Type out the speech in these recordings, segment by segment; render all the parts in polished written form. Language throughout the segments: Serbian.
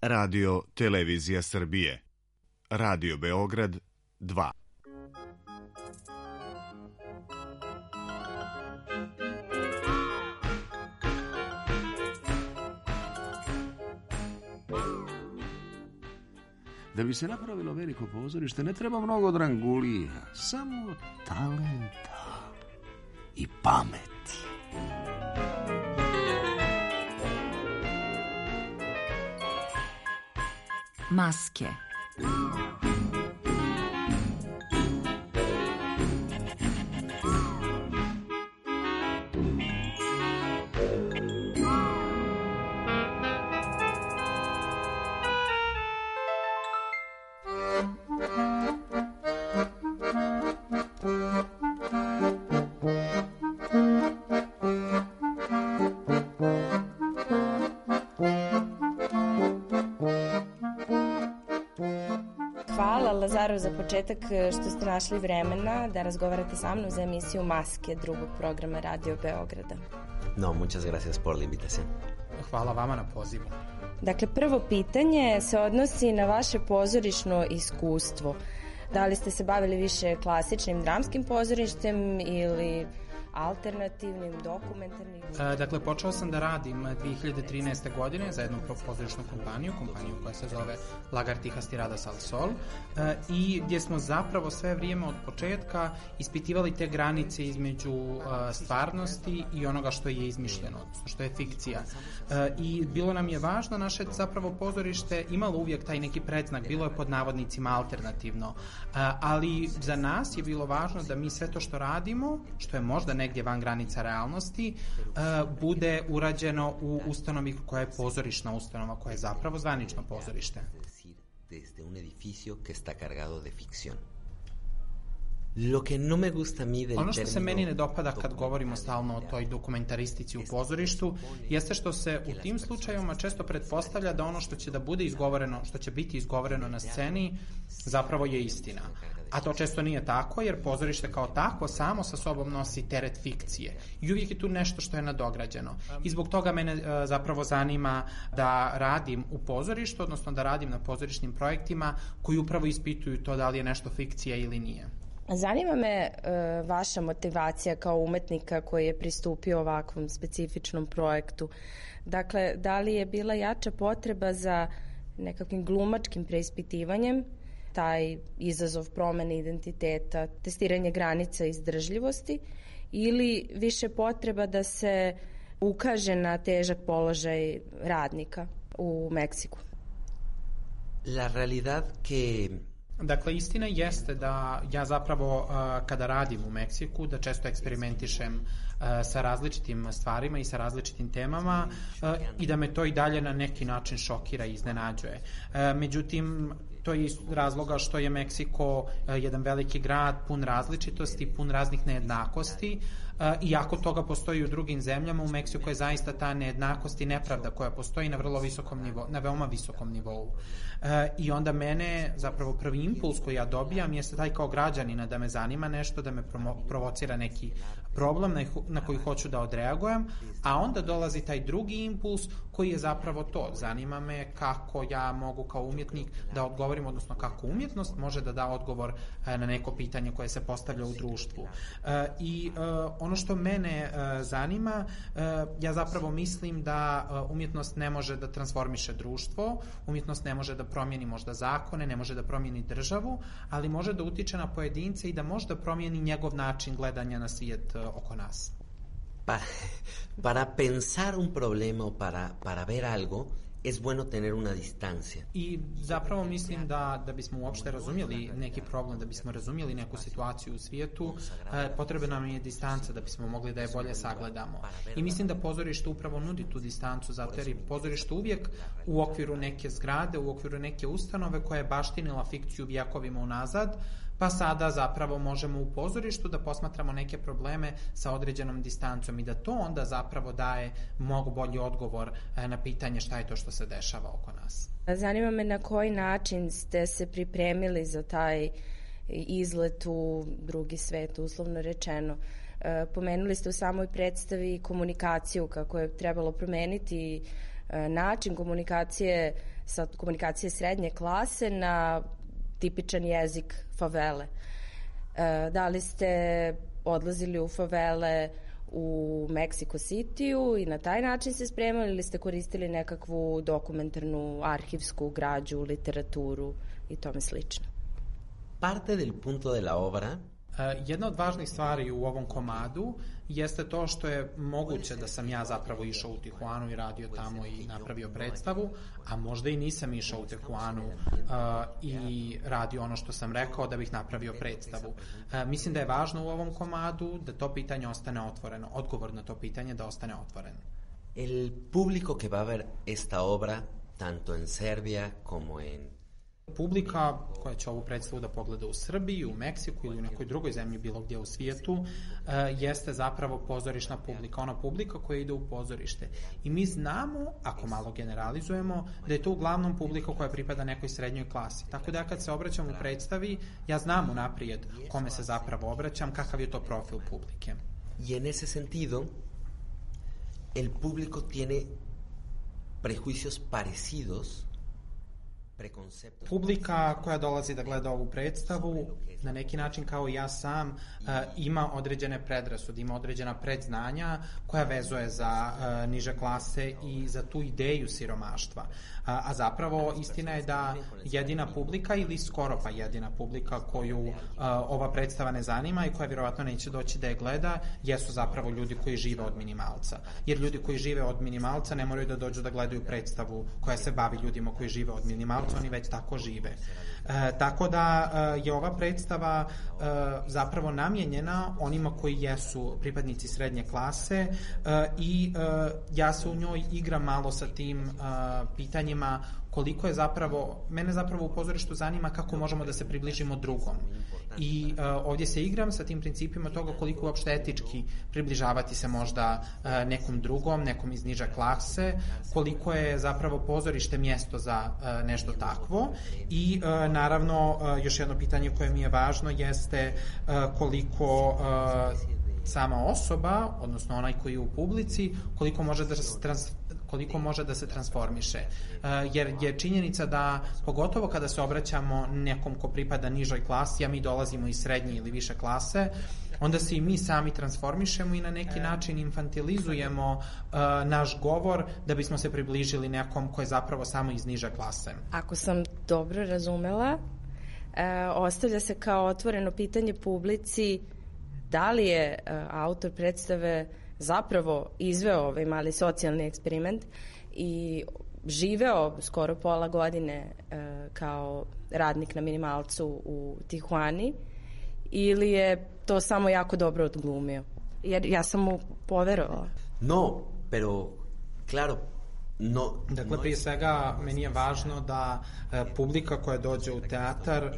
Radio Televizija Srbije. Radio Beograd 2. Da bi se napravilo veliko pozorište ne treba mnogo drangulija, samo talenta i pameti. Maske. Za početak što ste našli vremena da razgovarate sa mnom za emisiju Maske drugog programa Radio Beograda. No, muchas gracias por la invitación. Hvala vama na pozivu. Dakle, prvo pitanje se odnosi na vaše pozorišno iskustvo. Da li ste se bavili više klasičnim dramskim pozorištem ili alternativnim, dokumentarnim? Dakle, počeo sam da radim 2013. godine za jednu pozorišnu kompaniju koja se zove Lagartijas Tiradas al Sol, i gdje smo zapravo sve vrijeme od početka ispitivali te granice između stvarnosti i onoga što je izmišljeno, što je fikcija. I bilo nam je važno, naše zapravo pozorište imalo uvijek taj neki predznak, bilo je pod navodnicima alternativno, ali za nas je bilo važno da mi sve to što radimo, što je možda negdje van granica realnosti, bude urađeno u ustanovi koja je pozorišna ustanova, koja je zapravo zvanično pozorište. Desde un edificio que está cargado de ficción. Lo que no me gusta a mí del ono što se meni ne dopada kad govorimo stalno o toj dokumentaristici u pozorištu jeste što se u tim slučajevima često pretpostavlja da ono što će da bude izgovoreno, što će biti izgovoreno na sceni zapravo je istina. A to često nije tako, jer pozorište kao takvo samo sa sobom nosi teret fikcije i uvijek je tu nešto što je nadograđeno. I zbog toga mene zapravo zanima da radim u pozorištu, odnosno da radim na pozorišnim projektima koji upravo ispituju to da li je nešto fikcija ili nije. Zanima me vaša motivacija kao umetnika koji je pristupio ovakvom specifičnom projektu. Dakle, da li je bila jača potreba za nekakvim glumačkim preispitivanjem, taj izazov promene identiteta, testiranje granica izdržljivosti, ili više potreba da se ukaže na težak položaj radnika u Meksiku? La realidad que... Dakle, istina jeste da ja zapravo kada radim u Meksiku, da često eksperimentišem sa različitim stvarima i sa različitim temama i da me to i dalje na neki način šokira i iznenađuje. Međutim, to je iz razloga što je Meksiko jedan veliki grad pun različitosti, pun raznih nejednakosti, iako toga postoji u drugim zemljama, u Meksiku je zaista ta nejednakost i nepravda koja postoji na vrlo visokom nivou, na veoma visokom nivou. I onda mene, zapravo prvi impuls koji ja dobijam jeste taj kao građanina da me zanima nešto, da me provocira neki problem na koji hoću da odreagujem, a onda dolazi taj drugi impuls koji je zapravo to. Zanima me kako ja mogu kao umjetnik da odgovorim, odnosno kako umjetnost može da da odgovor na neko pitanje koje se postavlja u društvu. I ono što mene zanima, ja zapravo mislim da umjetnost ne može da transformiše društvo, umjetnost ne može da promijeni možda zakone, ne može da promijeni državu, ali može da utiče na pojedince i da možda promijeni njegov način gledanja na svijet oko nas. Para pensar un problema o para ver algo es bueno tener una distancia. I zapravo mislim da bismo uopšte razumjeli neki problem, da bismo razumjeli neku situaciju u svijetu, potrebna nam je distanca da bismo mogli da je bolje sagledamo. I mislim da pozorište upravo nudi tu distancu, zato jer je pozorište uvijek u okviru neke zgrade, u okviru neke ustanove koja je baštinila fikciju vjekovima unazad, pa sada zapravo možemo u pozorištu da posmatramo neke probleme sa određenom distancom i da to onda zapravo daje mnogo bolji odgovor na pitanje šta je to što se dešava oko nas. Zanima me na koji način ste se pripremili za taj izlet u drugi svet, uslovno rečeno. Pomenuli ste u samoj predstavi komunikaciju, kako je trebalo promeniti način komunikacije srednje klase na tipičan jezik favele. Da li ste odlazili u favele u Mexico City-u i na taj način se spremali ili ste koristili nekakvu dokumentarnu arhivsku građu, literaturu i tome slično? Parte del punto de la obra. Jedna od važnih stvari u ovom komadu jeste to što je moguće da sam ja zapravo išao u Tijuanu i radio tamo i napravio predstavu, a možda i nisam išao u Tijuanu i radio ono što sam rekao da bih napravio predstavu. Mislim da je važno u ovom komadu da to pitanje ostane otvoreno, odgovor na to pitanje da ostane otvoren. El público que va a ver esta obra, tanto en Serbia como en Publika koja će ovu predstavu da pogleda u Srbiji, u Meksiku ili u nekoj drugoj zemlji bilo gdje u svijetu jeste zapravo pozorišna publika, ona publika koja ide u pozorište. I mi znamo, ako malo generalizujemo, da je to uglavnom publika koja pripada nekoj srednjoj klasi. Tako da kad se obraćam u predstavi, ja znam unaprijed kome se zapravo obraćam, kakav je to profil publike. Y en ese sentido, el público tiene prejuicios parecidos. Publika koja dolazi da gleda ovu predstavu na neki način kao ja sam ima određene predrasude, ima određena predznanja koja vezuje za niže klase i za tu ideju siromaštva. A zapravo istina je da jedina publika ili skoro pa jedina publika koju ova predstava ne zanima i koja vjerovatno neće doći da je gleda jesu zapravo ljudi koji žive od minimalca. Jer ljudi koji žive od minimalca ne moraju da dođu da gledaju predstavu koja se bavi ljudima koji žive od minimalca, oni već tako žive. Tako da je ova predstava zapravo namijenjena onima koji jesu pripadnici srednje klase i ja se u njoj igram malo sa tim pitanjima koliko je zapravo, mene zapravo u pozorištu zanima kako možemo da se približimo drugom. I ovdje se igram sa tim principima toga koliko uopšte etički približavati se možda nekom drugom, nekom iz niže klase, koliko je zapravo pozorište mjesto za nešto takvo. I naravno, još jedno pitanje koje mi je važno jeste koliko sama osoba, odnosno onaj koji je u publici, koliko može da se transformiše. Jer je činjenica da, pogotovo kada se obraćamo nekom ko pripada nižoj klasi, a mi dolazimo iz srednje ili više klase, onda se i mi sami transformišemo i na neki način infantilizujemo naš govor da bismo se približili nekom ko je zapravo samo iz niže klase. Ako sam dobro razumela, ostavlja se kao otvoreno pitanje publici da li je autor predstave zapravo izveo ovaj mali socijalni eksperiment i živeo skoro pola godine kao radnik na minimalcu u Tijuani ili je to samo jako dobro odglumio? Jer ja sam mu poverovala. No, pero, claro, no. Dakle, prije svega, meni je važno da publika koja dođe u teatar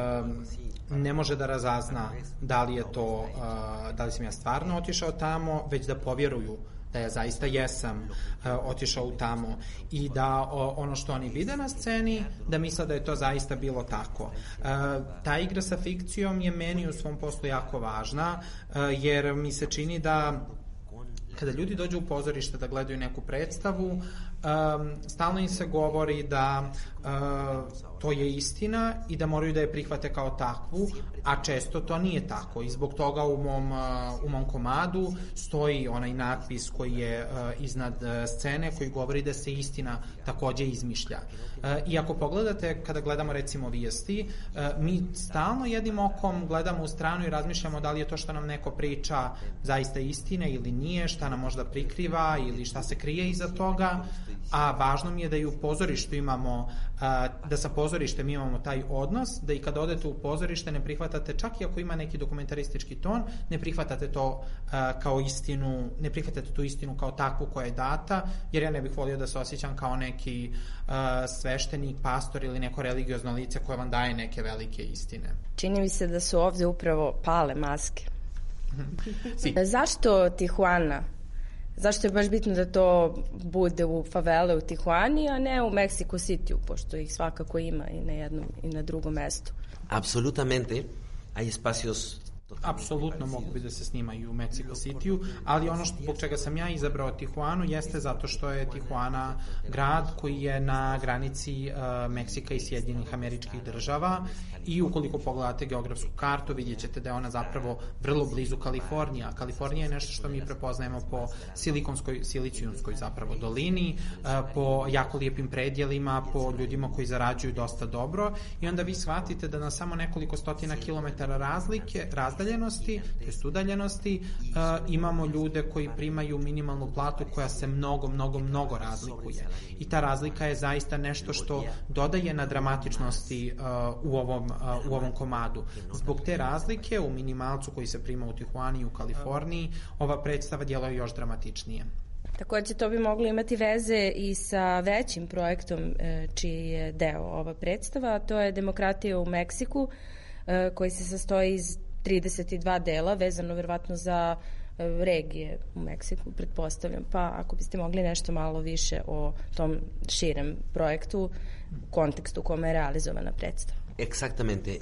ne može da razazna da li je to, da li sam ja stvarno otišao tamo, već da povjeruju da ja zaista jesam otišao u tamo i da ono što oni vide na sceni, da misle da je to zaista bilo tako. Ta igra sa fikcijom je meni u svom poslu jako važna, jer mi se čini da kada ljudi dođu u pozorište da gledaju neku predstavu, stalno im se govori da to je istina i da moraju da je prihvate kao takvu, a često to nije tako i zbog toga u mom komadu stoji onaj natpis koji je iznad scene koji govori da se istina takođe izmišlja. I ako pogledate, kada gledamo recimo vijesti, mi stalno jednim okom gledamo u stranu i razmišljamo da li je to što nam neko priča zaista istine ili nije, šta nam možda prikriva ili šta se krije iza toga, a važno mi je da i u pozorištu imamo, da sa pozorištem imamo taj odnos, da i kada odete u pozorište ne prihvatate, čak i ako ima neki dokumentaristički ton, ne prihvatate to kao istinu, ne prihvatate tu istinu kao takvu koja je data, jer ja ne bih volio da se osjećam kao neki sveštenik, pastor ili neko religiozno lice koje vam daje neke velike istine. Čini mi se da su ovdje upravo pale maske. Zašto Tijuana? Zašto je baš bitno da to bude u favele u Tijuani, a ne u Mexico City, pošto ih svakako ima i na jednom i na drugom mestu? Absolutamente. Hay espacios Apsolutno mogu bi da se snimaju u Mexico City-u, ali ono zbog čega sam ja izabrao Tijuanu jeste zato što je Tijuana grad koji je na granici Meksika i Sjedinjenih Američkih Država i ukoliko pogledate geografsku kartu vidjet ćete da je ona zapravo vrlo blizu Kalifornije. Kalifornija je nešto što mi prepoznajemo po silicijumskoj zapravo dolini, po jako lijepim predjelima, po ljudima koji zarađuju dosta dobro i onda vi shvatite da na samo nekoliko stotina kilometara razdaljenosti, to jest udaljenosti, imamo ljude koji primaju minimalnu platu koja se mnogo razlikuje. I ta razlika je zaista nešto što dodaje na dramatičnosti u ovom komadu. Zbog te razlike u minimalcu koji se prima u Tijuani i u Kaliforniji, ova predstava djeluje još dramatičnije. Takođe, to bi moglo imati veze i sa većim projektom čiji je deo ova predstava, a to je Demokratija u Meksiku, koji se sastoji iz 32 dela, vezano verovatno za regije u Meksiku, pretpostavljam. Pa ako biste mogli nešto malo više o tom širem projektu, u kontekstu u kome je realizovana predstava. Exactamente.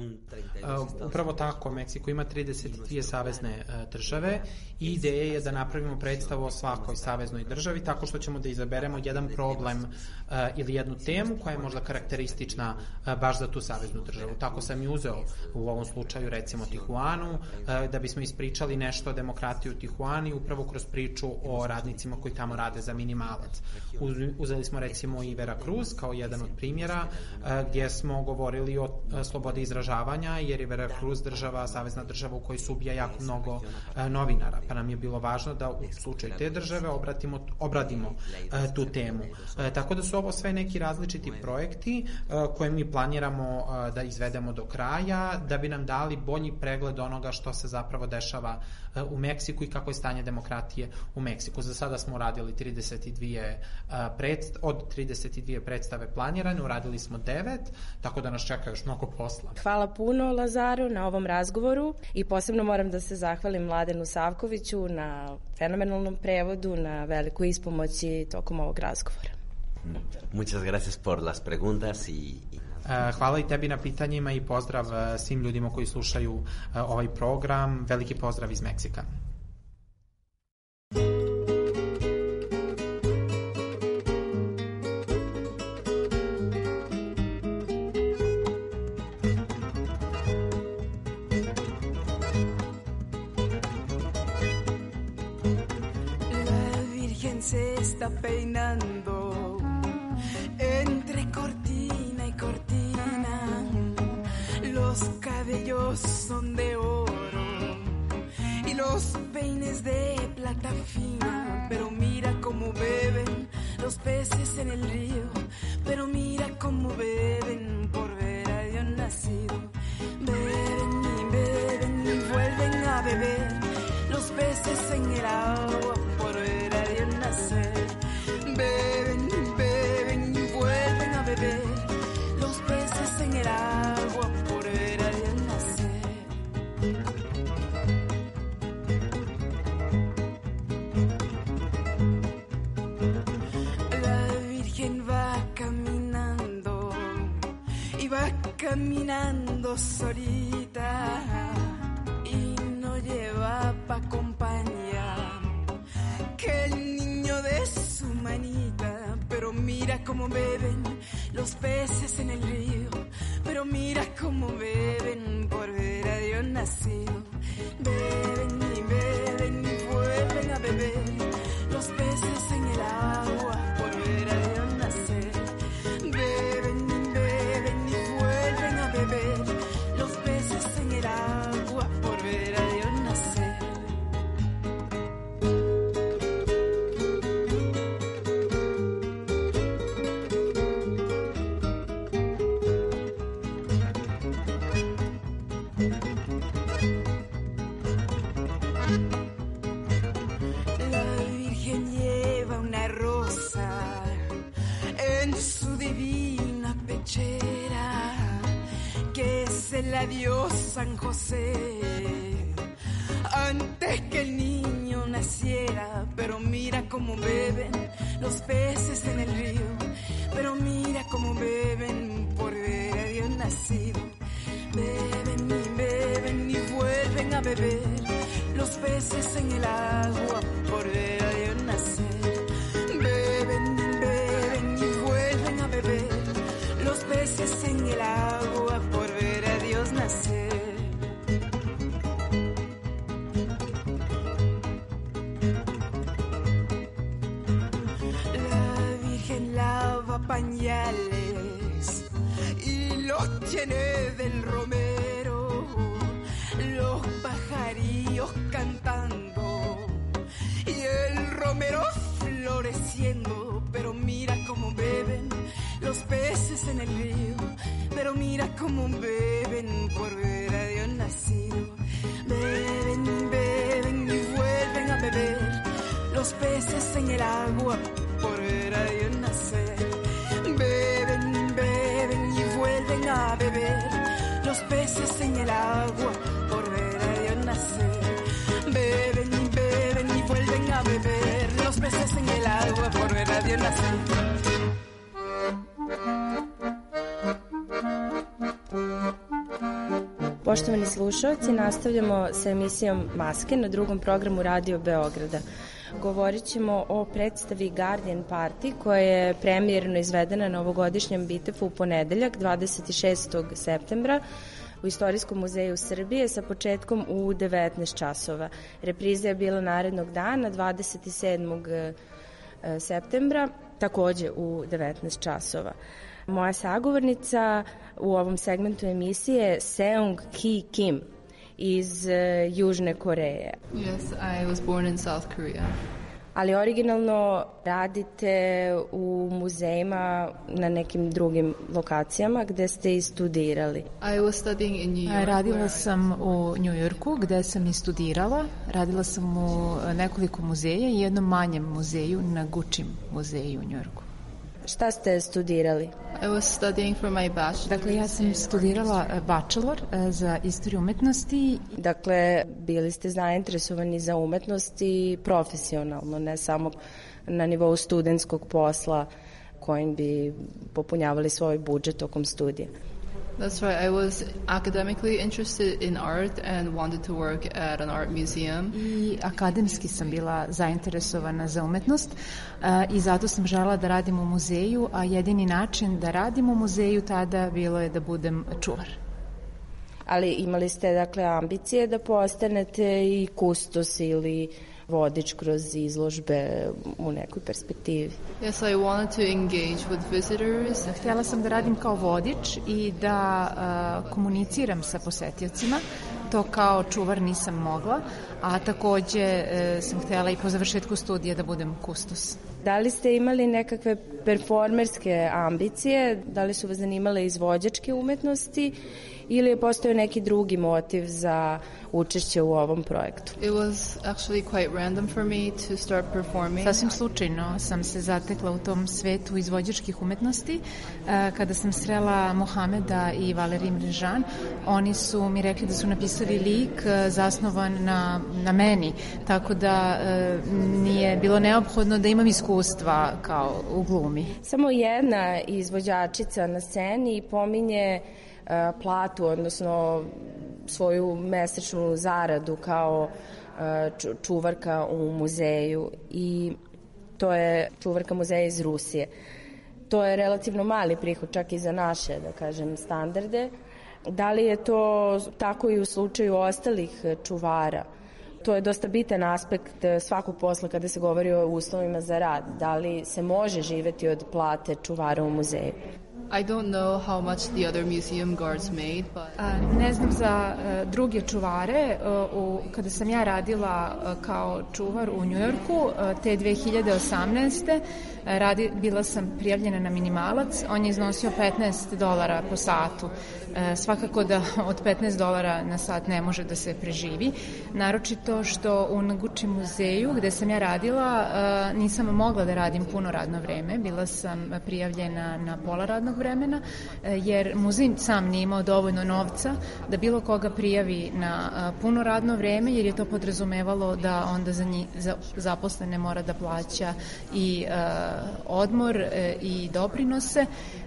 Upravo tako, Meksiko ima 32 savezne države i ideja je da napravimo predstavu o svakoj saveznoj državi tako što ćemo da izaberemo jedan problem ili jednu temu koja je možda karakteristična baš za tu saveznu državu. Tako sam i uzeo u ovom slučaju recimo Tijuanu, da bismo ispričali nešto o demokratiji u Tijuani upravo kroz priču o radnicima koji tamo rade za minimalac. Uzeli smo recimo i Veracruz kao jedan od primjera gdje smo govorili o slobodi izražavanja, jer je Veracruz savezna država u kojoj se ubija jako mnogo novinara, pa nam je bilo važno da u slučaju te države obradimo tu temu. Tako da su ovo sve neki različiti projekti koje mi planiramo da izvedemo do kraja, da bi nam dali bolji pregled onoga što se zapravo dešava u Meksiku i kako je stanje demokratije u Meksiku. Za sada smo uradili 32 predstave planirane, uradili smo 9, tako da nas čeka još mnogo posla. Hvala puno, Lazaru, na ovom razgovoru i posebno moram da se zahvalim Mladenu Savkoviću na fenomenalnom prevodu, na velikoj ispomoći tokom ovog razgovora. Muchas gracias por las preguntas Hvala i tebi na pitanjima i pozdrav svim ljudima koji slušaju ovaj program. Veliki pozdrav iz Meksika. Se está peinando entre cortina y cortina, los cabellos son de oro y los peines de plata fina, pero mira cómo beben los peces en el río, pero mira cómo beben por ver a Dios nacido, beben y vuelven a beber los peces en el agua por ver a Dios nacer. Beben y vuelven a beber los peces en el agua por ver a Dios nacer. La Virgen va caminando y va caminando solita y no lleva pa' compañía que el niño de su manita, pero mira cómo beben los peces en el río, pero mira cómo beben por ver a Dios nacido. Beben y vuelven a beber los peces en el agua por ver a Dios nacer. Beben y vuelven a beber los peces en el agua por ver a Dios nacer. La Virgen lleva una rosa en su divina pechera que se la dio San José antes que el niño naciera, pero mira cómo beben los peces en el río, pero mira cómo beben por ver a Dios nacido. Beben y vuelven puñales y los tiene del romero, los pajarillos cantando y el romero floreciendo. Pero mira cómo beben los peces en el río, pero mira cómo beben por ver a Dios nacido. Beben, beben y vuelven a beber los peces en el agua por ver a Dios nacer. Beben, beben y vuelven a beber los peces en el agua por ver a Dios nacer. Beben y beben y vuelven a beber los peces en el agua por ver a Dios nacer. Poštovani slušalci, nastavljamo sa emisijom Maske na drugom programu Radio Beograda. Govorit ćemo o predstavi Guardian Party koja je premijerno izvedena na ovogodišnjem Bitefu u ponedeljak 26. septembra u Istorijskom muzeju Srbije sa početkom u 19 časova. Repriza je bila narednog dana 27. septembra takođe u 19 časova. Moja sagovornica u ovom segmentu emisije je Seung Ki Kim iz Južne Koreje. Yes, I was born in South Korea. Ali originalno radite u muzejima na nekim drugim lokacijama gde ste i studirali. I was studying in New York. Radila sam u New Yorku gde sam i studirala. Radila sam u nekoliko muzeja i jednom manjem muzeju na Gucci muzeju u New Yorku. Šta ste studirali? I was studying for my bachelor. Dakle, ja sam studirala bachelor za istoriju umetnosti. Dakle, bili ste zainteresovani za umetnost i profesionalno, ne samo na nivou studentskog posla kojim bi popunjavali svoj budžet tokom studija. That's right. I was academically interested in art and wanted to work at an art museum. I akademski sam bila zainteresovana za umetnost i zato sam želela da radim u muzeju, a jedini način da radim u muzeju tada bilo je da budem čuvar. Ali imali ste, dakle, ambicije da postanete i kustos ili vodič kroz izložbe u nekoj perspektivi. Yes, I wanted to engage with visitors. Htjela sam da radim kao vodič i da komuniciram sa posetiocima. To kao čuvar nisam mogla, a takođe sam htjela i po završetku studija da budem kustos. Da li ste imali nekakve performerske ambicije? Da li su vas zanimale izvođačke umetnosti ili je postojao neki drugi motiv za učešće u ovom projektu? It was actually quite random for me to start performing. Sasvim slučajno sam se zatekla u tom svetu izvođačkih umetnosti. Kada sam srela Mohameda i Valerij Mrežan, oni su mi rekli da su napisali lik zasnovan na meni, tako da nije bilo neophodno da imam iskustva kao u glumi. Samo jedna izvođačica na sceni pominje platu, odnosno svoju mesečnu zaradu kao čuvarka u muzeju i to je čuvarka muzeja iz Rusije. To je relativno mali prihod čak i za naše, da kažem, standarde. Da li je to tako i u slučaju ostalih čuvara? To je dosta bitan aspekt svakog posla kada se govori o uslovima za rad. Da li se može živeti od plate čuvara u muzeju? I don't know how much the other museum guards made, but... Ne znam za druge čuvare. Kada sam ja radila kao čuvar u Njujorku, te 2018. Bila sam prijavljena na minimalac. On je iznosio $15 po satu. Svakako da od $15 na sat ne može da se preživi. Naročito što u Noguchi muzeju gde sam ja radila nisam mogla da radim puno radno vreme. Bila sam prijavljena na pola radnog vremena jer muzej sam nije imao dovoljno novca da bilo koga prijavi na puno radno vreme jer je to podrazumevalo da onda za zaposlene mora da plaća i odmor i doprinose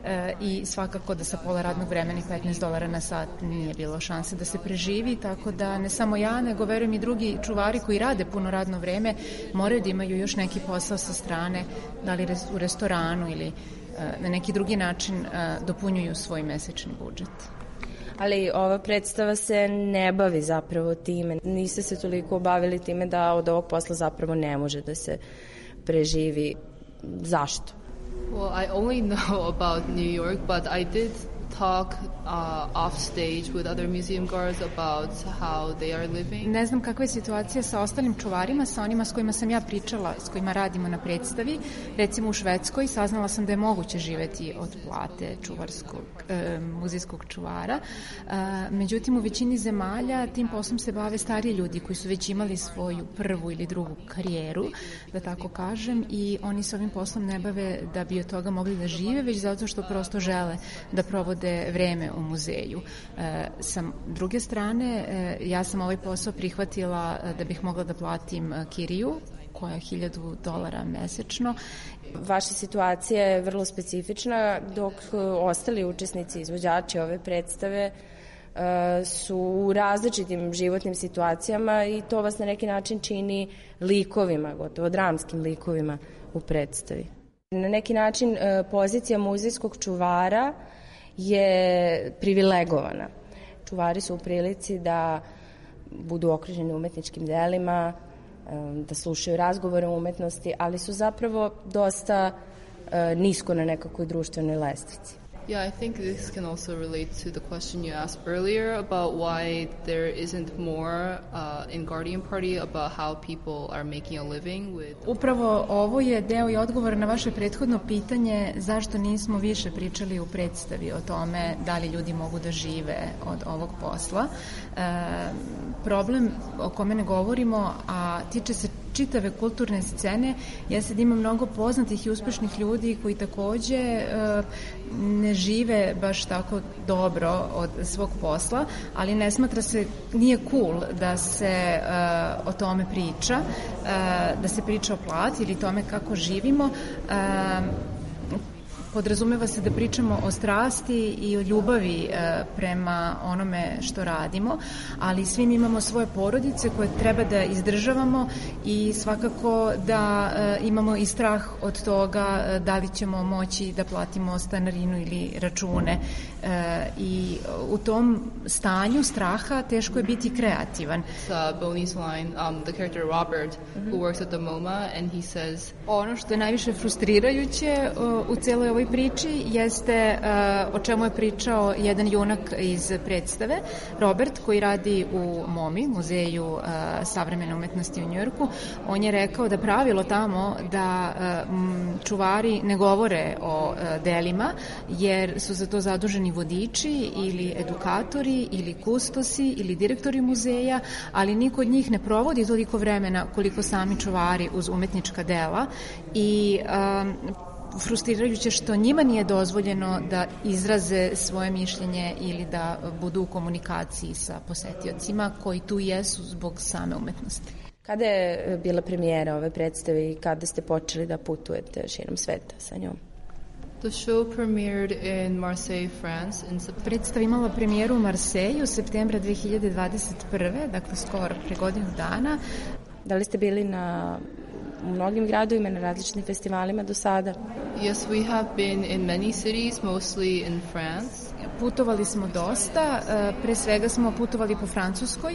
i svakako da sa pola radnog vremena i $15 na sat nije bilo šanse da se preživi, tako da ne samo ja, nego verujem i drugi čuvari koji rade puno radno vreme moraju da imaju još neki posao sa strane, da li u restoranu ili na neki drugi način dopunjuju svoj mesečni budžet. Ali ova predstava se ne bavi zapravo time. Niste se toliko bavili time da od ovog posla zapravo ne može da se preživi. Zašto? Well, I only know about New York, but I did talk off stage with other museum guards about how they are living. Ne znam kakva je situacija sa ostalim čuvarima, sa onima s kojima sam ja pričala, s kojima radimo na predstavi. Recimo u Švedskoj saznala sam da je moguće živeti od plate muzejskog čuvara. Međutim, u većini zemalja tim poslom se bave stariji ljudi koji su već imali svoju prvu ili drugu karijeru, da tako kažem, i oni se ovim poslom ne bave da bi od toga mogli da žive, već zato što prosto žele da provode vreme u muzeju. Sa druge strane, ja sam ovaj posao prihvatila da bih mogla da platim kiriju, koja je $1,000 mesečno. Vaša situacija je vrlo specifična, dok ostali učesnici, izvođači ove predstave su u različitim životnim situacijama i to vas na neki način čini likovima, gotovo dramskim likovima u predstavi. Na neki način pozicija muzejskog čuvara je privilegovana. Čuvari su u prilici da budu okruženi umetničkim delima, da slušaju razgovore o umetnosti, ali su zapravo dosta nisko na nekakvoj društvenoj lestvici. Yeah, I think this can also relate to the question you asked earlier about why there isn't more in Guardian Party about how people are making a living with... Upravo ovo je deo i odgovor na vaše prethodno pitanje zašto nismo više pričali u predstavi o tome da li ljudi mogu da žive od ovog posla. Problem o kome ne govorimo, a tiče se čitave kulturne scene, jeste da ima mnogo poznatih i uspešnih ljudi koji takođe ne žive baš tako dobro od svog posla, ali ne smatra se, nije cool da se o tome priča, da se priča o plati ili tome kako živimo. Podrazumeva se da pričamo o strasti i o ljubavi prema onome što radimo, ali svi mi imamo svoje porodice koje treba da izdržavamo i svakako da imamo i strah od toga da li ćemo moći da platimo stanarinu ili račune. I u tom stanju straha teško je biti kreativan. Bonnie's line, the character Robert, who works at the MoMA, and he says... Ono što je najviše frustrirajuće u celoj ovoj priči jeste o čemu je pričao jedan junak iz predstave, Robert, koji radi u MoMI, Muzeju savremene umetnosti u Njujorku. On je rekao da pravilo tamo da čuvari ne govore o delima, jer su za to zaduženi vodiči ili edukatori ili kustosi ili direktori muzeja, ali niko od njih ne provodi toliko vremena koliko sami čuvari uz umetnička dela i frustrirajuće što njima nije dozvoljeno da izraze svoje mišljenje ili da budu u komunikaciji sa posetiocima koji tu jesu zbog same umetnosti. Kada je bila premijera ove predstave i kada ste počeli da putujete širom sveta sa njom? The show premiered in Marseille, France. Predstava imala premijeru u Marseille u septembra 2021. Dakle skoro pre godinu dana. Da li ste bili u mnogim gradovima, na različitim festivalima do sada? Yes, we have been in many cities, mostly in France. Putovali smo dosta, pre svega smo putovali po Francuskoj,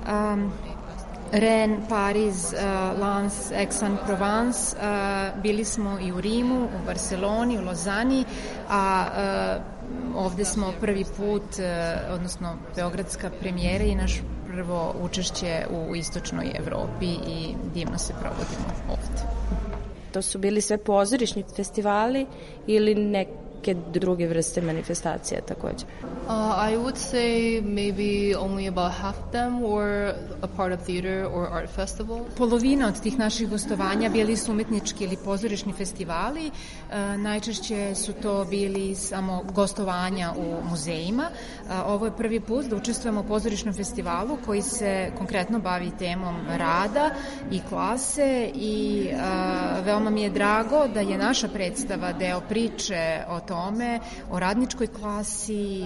Rennes, Pariz, Lens, Aix-en-Provence, bili smo i u Rimu, u Barceloni, u Lozani, a ovde smo prvi put, odnosno beogradska premijera i naš prvo učešće u istočnoj Evropi i divno se provodimo ovde. To su bili sve pozorišni festivali ili neke druge vrste manifestacija takođe? I would say maybe only about half of them were a part of theater or art festival. Polovina od tih naših gostovanja bili su umetnički ili pozorišni festivali. Najčešće su to bili samo gostovanja u muzejima. Ovo je prvi put da učestvujemo u pozorišnom festivalu koji se konkretno bavi temom rada i klase i veoma mi je drago da je naša predstava deo priče o tome, o radničkoj klasi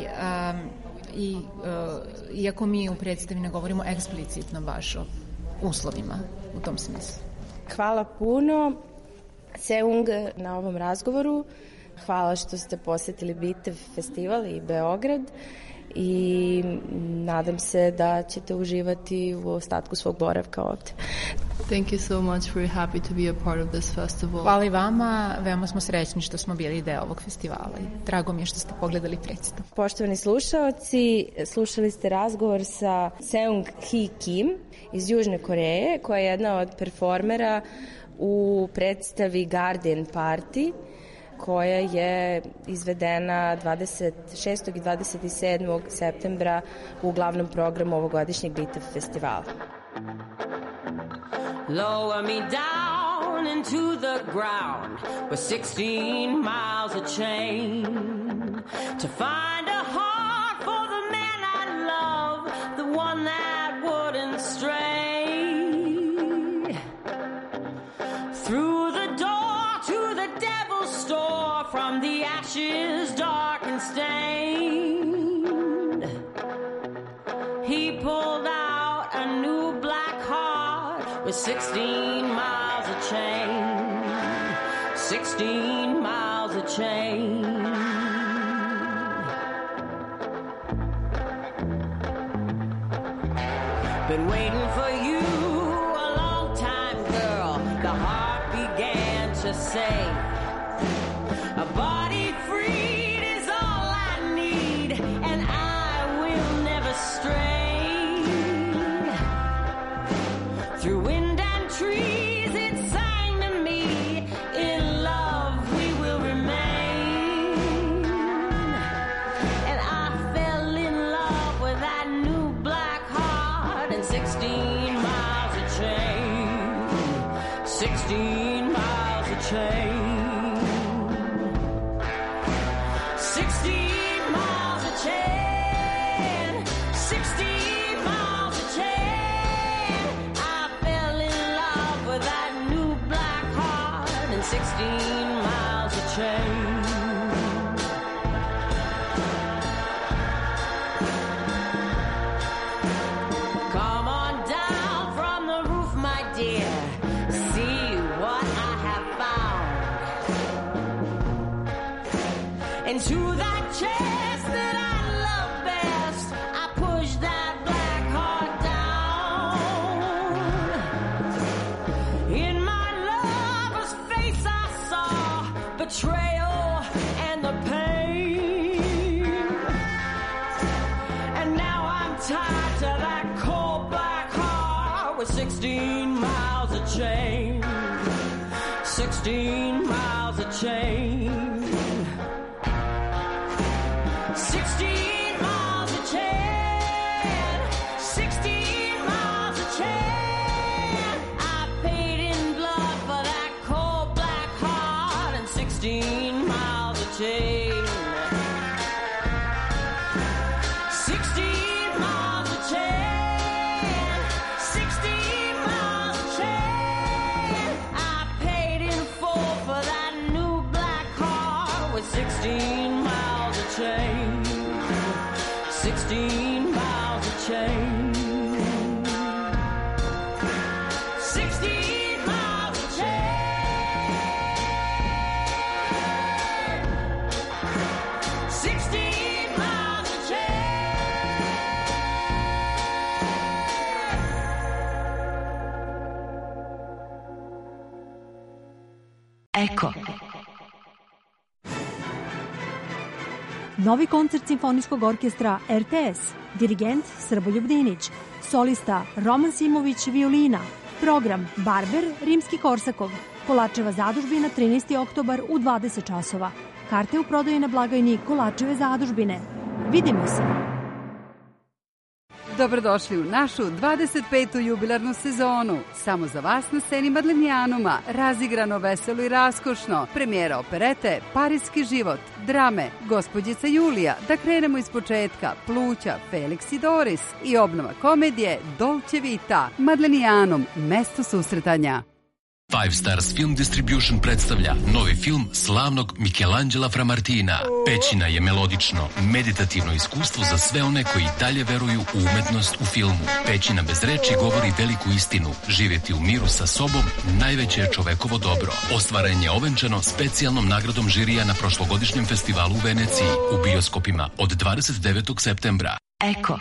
i iako mi u predstavi ne govorimo eksplicitno baš o uslovima u tom smislu. Hvala puno Seung na ovom razgovoru. Hvala što ste posetili Bitev festival i Beograd i nadam se da ćete uživati u ostatku svog boravka ovde. Thank you so much. We're happy to be a part of this festival. Hvala i vama, veoma smo srećni što smo bili deo ovog festivala i drago mi je što ste pogledali predstavu. Poštovani slušaoci, slušali ste razgovor sa Seung Hee Kim iz Južne Koreje, koja je jedna od performera u predstavi Guardian Party, koja je izvedena 26. i 27. septembra u glavnom programu ovogodišnjeg BITEF festivala. Lower me down into the ground with 16 miles of chain to find a heart for the man I love, the one that wouldn't stray. Through the door to the devil's store, from the ashes dark and stained, he pulled out a new black heart with 16 miles of chain, 16 miles of chain. Been waiting for you a long time, girl. The heart began to say, a body freed is all I need, and I will never stray. Through wind and trees it sang to me, in love we will remain. And I fell in love with that new black heart and 16 miles of chain, 16 miles of chain. 16 miles of chain, 16 miles of chain. I fell in love with that new black heart and 16 miles of chain. Come on down from the roof, my dear, see what I have found. Into that chest that I love best, I push that black heart down. In my lover's face I saw betrayal and the pain. And now I'm tied to that cold black heart with 16 miles of chain, 16 miles of chain. 16 miles of chain, 16 miles of chain. I paid in blood for that cold black heart and 16 miles of chain. 16 miles of chain, 16 miles of chain. I paid in full for that new black heart with 16 miles of chain, 16 miles of chain, 16 miles of chain, 16 miles of chain. Eko. Novi koncert Simfonijskog orkestra RTS, dirigent Srboljub Dinić, solista Roman Simović violina, program Barber Rimski-Korsakov, Kolarčeva zadužbina 13. oktobar u 20 časova. Karte u prodaji na blagajni Kolarčeve zadužbine. Vidimo se! Dobrodošli u našu 25. jubilarnu sezonu. Samo za vas na sceni Madlenijanuma. Razigrano, veselo i raskošno. Premijera operete Parijski život, drame Gospođica Julija, da krenemo iz početka, Pluća, Felix i Doris i obnova komedije Dolce Vita. Madlenijanum, mesto susretanja. Five Stars Film Distribution predstavlja novi film slavnog Michelangela Framartina. Pećina je melodično, meditativno iskustvo za sve one koji dalje veruju u umetnost u filmu. Pećina bez reči govori veliku istinu. Živjeti u miru sa sobom najveće je čovekovo dobro. Ostvarenje ovenčano specijalnom nagradom žirija na prošlogodišnjem festivalu u Veneciji u bioskopima od 29. septembra. Eko.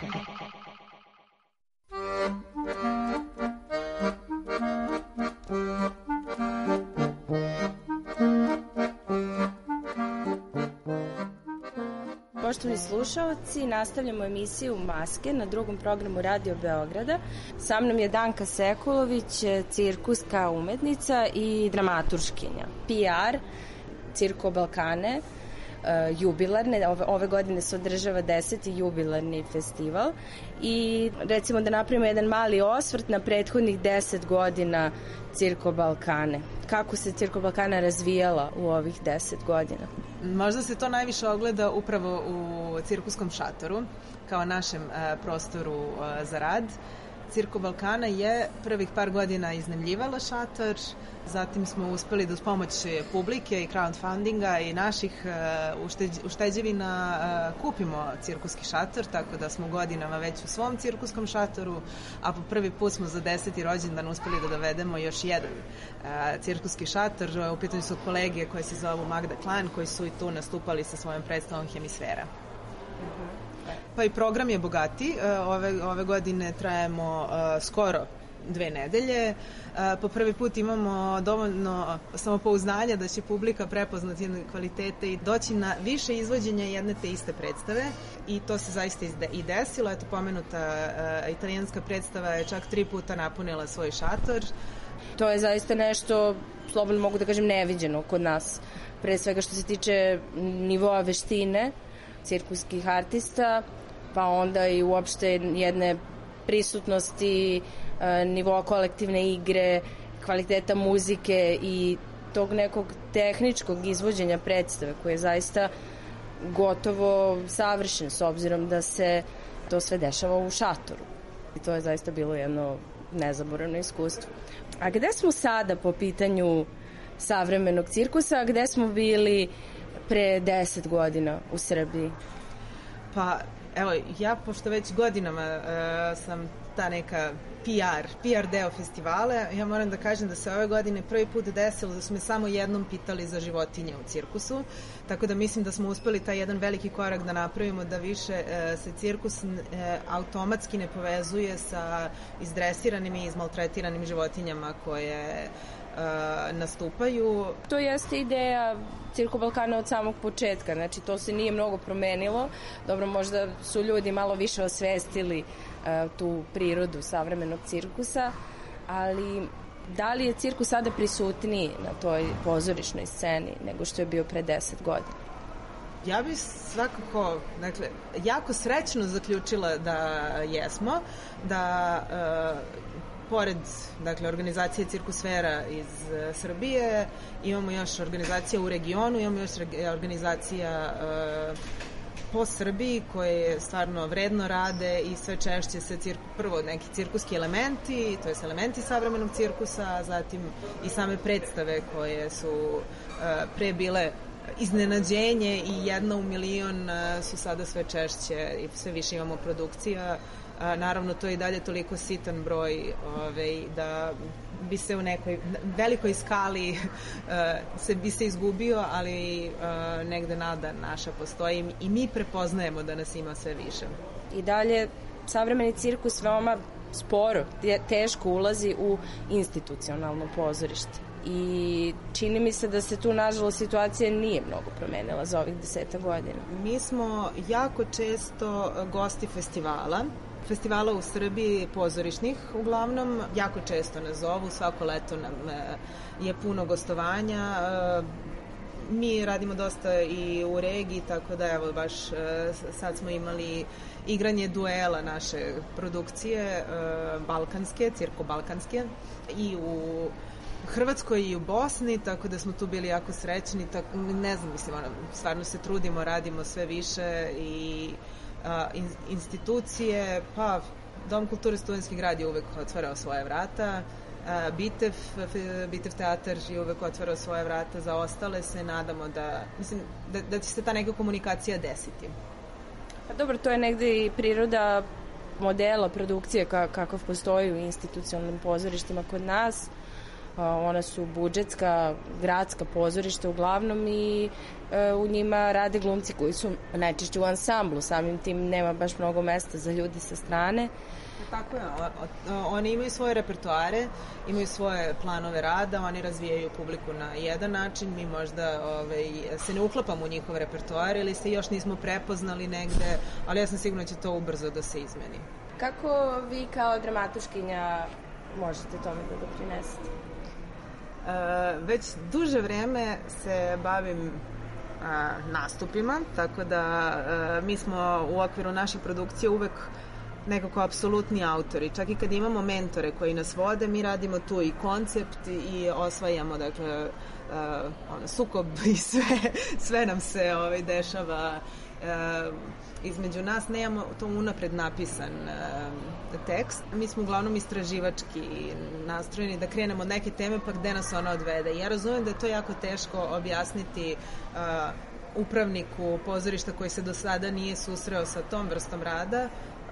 Poštovani slušalci, nastavljamo emisiju Maske na drugom programu Radio Beograda. Sa mnom je Danka Sekulović, cirkuska umetnica i dramaturškinja. PR, Cirko Balkane, jubilarne, ove godine se održava 10. jubilarni festival i recimo da napravimo jedan mali osvrt na prethodnih 10 godina Cirko Balkane. Kako se Cirko Balkana razvijala u ovih 10 godina? Možda se to najviše ogleda upravo u cirkuskom šatoru, kao našem prostoru za rad. Cirko Balkana je prvih par godina iznajmljivala šator, zatim smo uspeli da uz pomoć publike i crowdfundinga i naših ušteđevina kupimo cirkuski šator, tako da smo godinama već u svom cirkuskom šatoru, a po prvi put smo za 10. rođendan uspeli da dovedemo još jedan cirkuski šator. U pitanju su kolege koje se zovu Magda Klan, koji su i tu nastupali sa svojom predstavom Hemisfera. Pa i program je bogati. Ove godine trajemo skoro 2 nedelje. Po prvi put imamo dovoljno samopouzdanja da će publika prepoznati kvalitete i doći na više izvođenja jedne te iste predstave i to se zaista i desilo. Eto, pomenuta italijanska predstava je čak 3 puta napunila svoj šator. To je zaista nešto, slobodno mogu da kažem, neviđeno kod nas. Pre svega što se tiče nivoa veštine cirkuskih artista, pa onda i uopšte jedne prisutnosti, nivoa kolektivne igre, kvaliteta muzike i tog nekog tehničkog izvođenja predstave koji je zaista gotovo savršen s obzirom da se to sve dešava u šatoru. I to je zaista bilo jedno nezaboravno iskustvo. A gde smo sada po pitanju savremenog cirkusa, a gde smo bili pre 10 godina u Srbiji? Pa, evo, ja pošto već godinama sam ta neka PR deo festivala, ja moram da kažem da se ove godine prvi put desilo da su me samo jednom pitali za životinje u cirkusu, tako da mislim da smo uspeli taj jedan veliki korak da napravimo da više se cirkus automatski ne povezuje sa izdresiranim i izmaltretiranim životinjama koje nastupaju. To jeste ideja Cirko Balkana od samog početka, znači to se nije mnogo promenilo. Dobro, možda su ljudi malo više osvestili tu prirodu savremenog cirkusa, ali da li je cirkus sada prisutniji na toj pozorišnoj sceni nego što je bio pre 10 godina? Ja bih svakako, dakle, jako srećno zaključila da jesmo, da pored, dakle, organizacije Cirkusfera iz Srbije, imamo još organizacija u regionu, imamo još organizacija po Srbiji koje stvarno vredno rade i sve češće se prvo neki cirkuski elementi, to je elementi savremenog cirkusa, zatim i same predstave koje su pre bile iznenađenje i 1 u milion su sada sve češće i sve više imamo produkcija. Naravno, to je i dalje toliko sitan broj da bi se u nekoj velikoj skali bi se izgubio, ali negde nada naša postoji i mi prepoznajemo da nas ima sve više. I dalje savremeni cirkus veoma sporo, teško ulazi u institucionalno pozorište. I čini mi se da se tu, nažalost, situacija nije mnogo promenila za ovih 10 godina. Mi smo jako često gosti festivala u Srbiji, pozorišnih uglavnom, jako često nas zovu, svako leto nam je puno gostovanja. Mi radimo dosta i u regiji, tako da evo baš sad smo imali igranje duela naše produkcije balkanske, cirko balkanske i u Hrvatskoj i u Bosni, tako da smo tu bili jako srećni, tako, ne znam, mislim, stvarno se trudimo, radimo sve više i institucije, pa Dom kulture Studentski grad je uvek otvarao svoje vrata, Bitev teatar je uvek otvarao svoje vrata za ostale, se nadamo da će se ta neka komunikacija desiti. Pa dobro, to je negde i priroda modela produkcije kakav postoji u institucionalnim pozorištima kod nas. Ona su budžetska, gradska pozorišta uglavnom i u njima rade glumci koji su najčešće u ansamblu, samim tim nema baš mnogo mesta za ljudi sa strane. Tako je, oni imaju svoje repertoare, imaju svoje planove rada, oni razvijaju publiku na jedan način, mi možda se ne uklapamo u njihov repertoar ili se još nismo prepoznali negde, ali ja sam sigurna da će to ubrzo da se izmeni. Kako vi kao dramatuškinja možete tome da doprinesete? Već duže vreme se bavim nastupima, tako da mi smo u okviru naših produkcija uvek nekako apsolutni autori. Čak i kad imamo mentore koji nas vode, mi radimo tu i koncept i osvajamo, dakle, sukob i sve nam se dešava između nas, nemamo to unapred napisan tekst. Mi smo uglavnom istraživački nastrojeni da krenemo od neke teme pa gde nas ona odvede. Ja razumem da je to jako teško objasniti upravniku pozorišta koji se do sada nije susreo sa tom vrstom rada,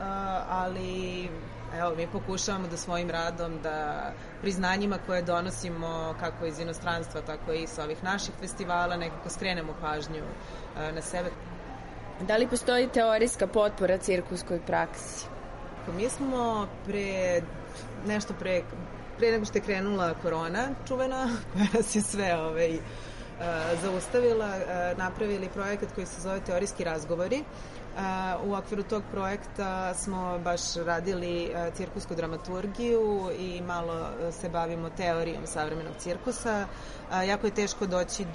ali evo, mi pokušavamo da svojim radom, da priznanjima koje donosimo kako iz inostranstva, tako i sa ovih naših festivala, nekako skrenemo pažnju na sebe. Da li postoji teorijska potpora cirkuskoj praksi? Mi smo pre nego što je krenula korona čuvena, koja nas je sve zaustavila, napravili projekat koji se zove Teorijski razgovori. U okviru tog projekta smo baš radili cirkusku dramaturgiju i malo se bavimo teorijom savremenog cirkusa. Jako je teško doći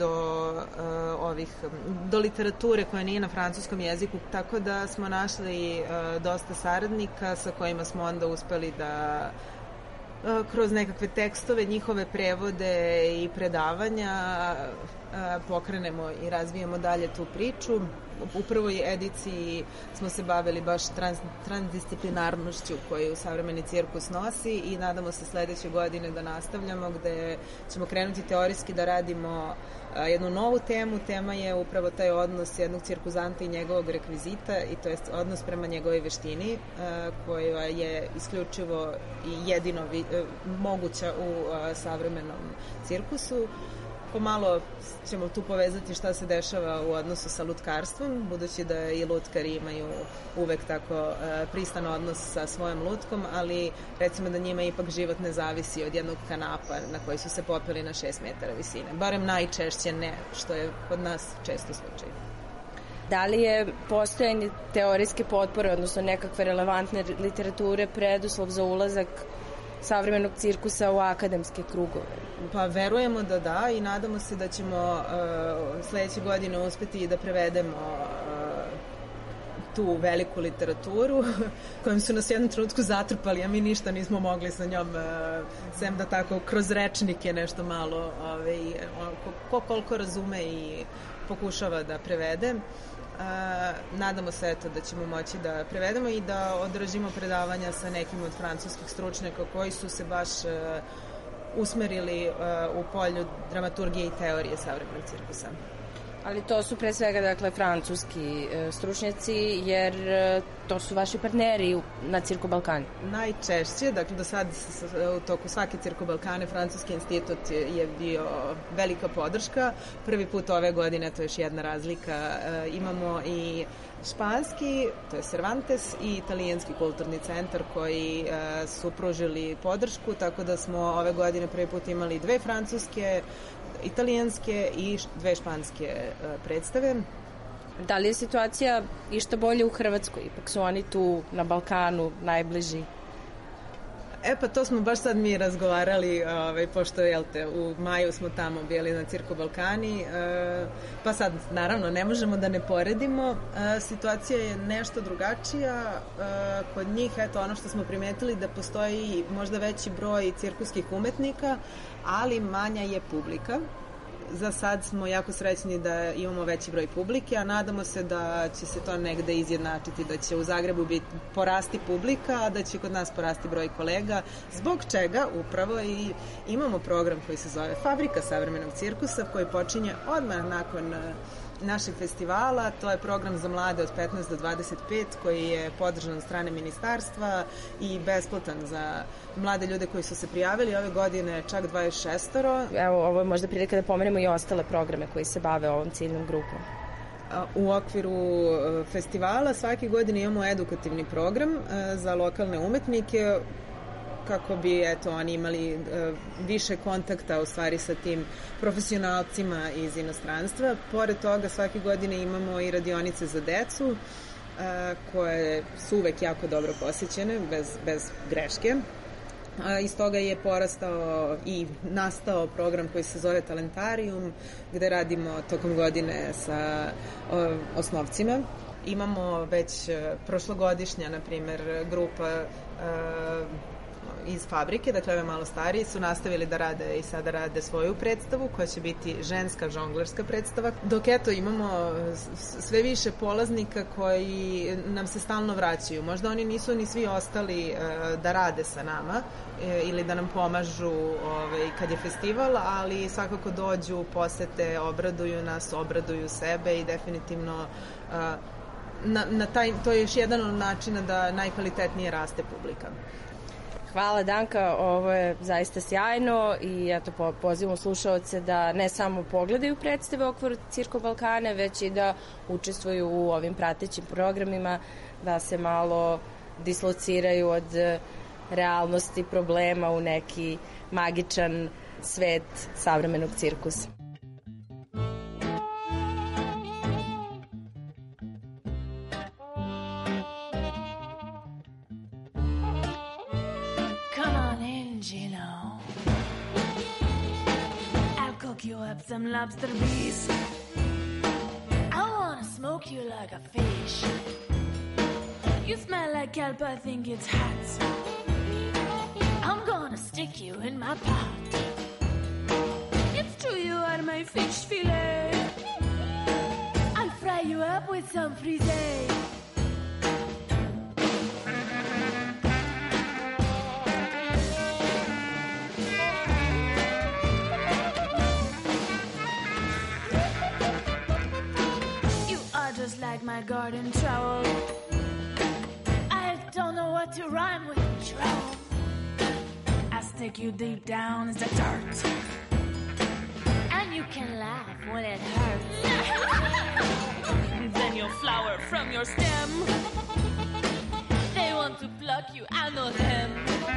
do literature koja nije na francuskom jeziku, tako da smo našli dosta saradnika sa kojima smo onda uspeli da kroz nekakve tekstove, njihove prevode i predavanja pokrenemo i razvijemo dalje tu priču. U prvoj ediciji smo se bavili baš transdisciplinarnošću koju savremeni cirkus nosi i nadamo se sledeće godine da nastavljamo, gde ćemo krenuti teorijski da radimo jednu novu temu. Tema je upravo taj odnos jednog cirkuzanta i njegovog rekvizita, i to je odnos prema njegovoj veštini koja je isključivo i jedino moguća u savremenom cirkusu. Pomalo ćemo tu povezati šta se dešava u odnosu sa lutkarstvom, budući da i lutkari imaju uvek tako pristan odnos sa svojom lutkom, ali recimo da njima ipak život ne zavisi od jednog kanapa na koji su se popeli na 6 metara visine. Barem najčešće ne, što je kod nas često slučaj. Da li je postojanje teorijske potpore, odnosno nekakve relevantne literature, preduslov za ulazak savremenog cirkusa u akademske krugove? Pa verujemo da i nadamo se da ćemo sledeće godine uspeti da prevedemo tu veliku literaturu kojom su nas u jednom trenutku zatrpali, a mi ništa nismo mogli sa njom, sem da tako kroz rečnike nešto malo ko koliko razume i pokušava da prevede. Nadamo se da ćemo moći da prevedemo i da održimo predavanja sa nekim od francuskih stručnjaka koji su se baš usmerili u polju dramaturgije i teorije savremenog cirkusa. Ali to su pre svega, dakle, francuski stručnjaci, jer to su vaši partneri na Cirku Balkani. Najčešće, dakle, do sad u toku svake Cirku Balkane Francuski institut je bio velika podrška. Prvi put ove godine, to je još jedna razlika, imamo i španski, to je Cervantes, i italijanski kulturni centar koji su pružili podršku, tako da smo ove godine prvi put imali 2 francuske, italijanske i 2 španske predstave. Da li je situacija išta bolje u Hrvatskoj? Ipak su oni tu na Balkanu najbliži. Pa to smo baš sad mi razgovarali, pošto u maju smo tamo bili na Cirku Balkani, pa sad naravno ne možemo da ne poredimo. Situacija je nešto drugačija. Kod njih, ono što smo primetili, da postoji možda veći broj cirkuskih umetnika, ali manja je publika. za sad smo jako srećni da imamo veći broj publike, a nadamo se da će se to negde izjednačiti, da će u Zagrebu porasti publika, a da će kod nas porasti broj kolega, zbog čega upravo i imamo program koji se zove Fabrika savremenog cirkusa, koji počinje odmah nakon našeg festivala. To je program za mlade od 15 do 25 koji je podržan od strane ministarstva i besplatan za mlade ljude koji su se prijavili ove godine, čak 26. Evo, ovo je možda prilika da pomenemo i ostale programe koji se bave ovom ciljnom grupom. U okviru festivala svake godine imamo edukativni program za lokalne umetnike, kako bi oni imali više kontakta u stvari sa tim profesionalcima iz inostranstva. Pored toga svake godine imamo i radionice za decu koje su uvek jako dobro posjećene, bez greške. Iz toga je porastao i nastao program koji se zove Talentarium, gde radimo tokom godine sa osnovcima. Imamo već prošlogodišnja, na primer, grupa iz Fabrike, dakle ove malo stariji, su nastavili da rade i sada rade svoju predstavu koja će biti ženska žonglerska predstava. Dok imamo sve više polaznika koji nam se stalno vraćaju. Možda oni nisu ni svi ostali da rade sa nama ili da nam pomažu kad je festival, ali svakako dođu, posete, obraduju nas, obraduju sebe i definitivno to je još jedan od načina da najkvalitetnije raste publika. Hvala Danka, ovo je zaista sjajno i pozivamo slušaoce da ne samo pogledaju predstave u okviru Cirko Balkane, već i da učestvuju u ovim pratećim programima, da se malo dislociraju od realnosti problema u neki magičan svet savremenog cirkusa. Some lobster bees. I wanna smoke you like a fish. You smell like kelp, I think it's hot. I'm gonna stick you in my pot. It's true you are my fish fillet. I'll fry you up with some frisee. Just like my garden trowel. I don't know what to rhyme with trowel. I stick you deep down in the dirt, and you can laugh when it hurts. Then you'll flower from your stem. They want to pluck you, I know them.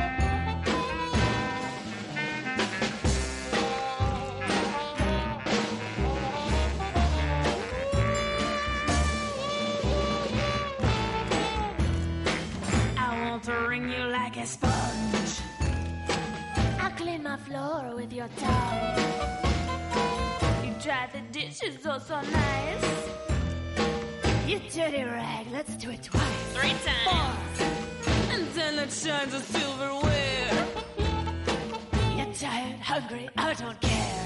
To wring you like a sponge. I clean my floor with your tongue. You dry the dishes oh so nice. You dirty rag, let's do it twice. 3 times. 4. And then it shines a silverware. You're tired, hungry, I don't care.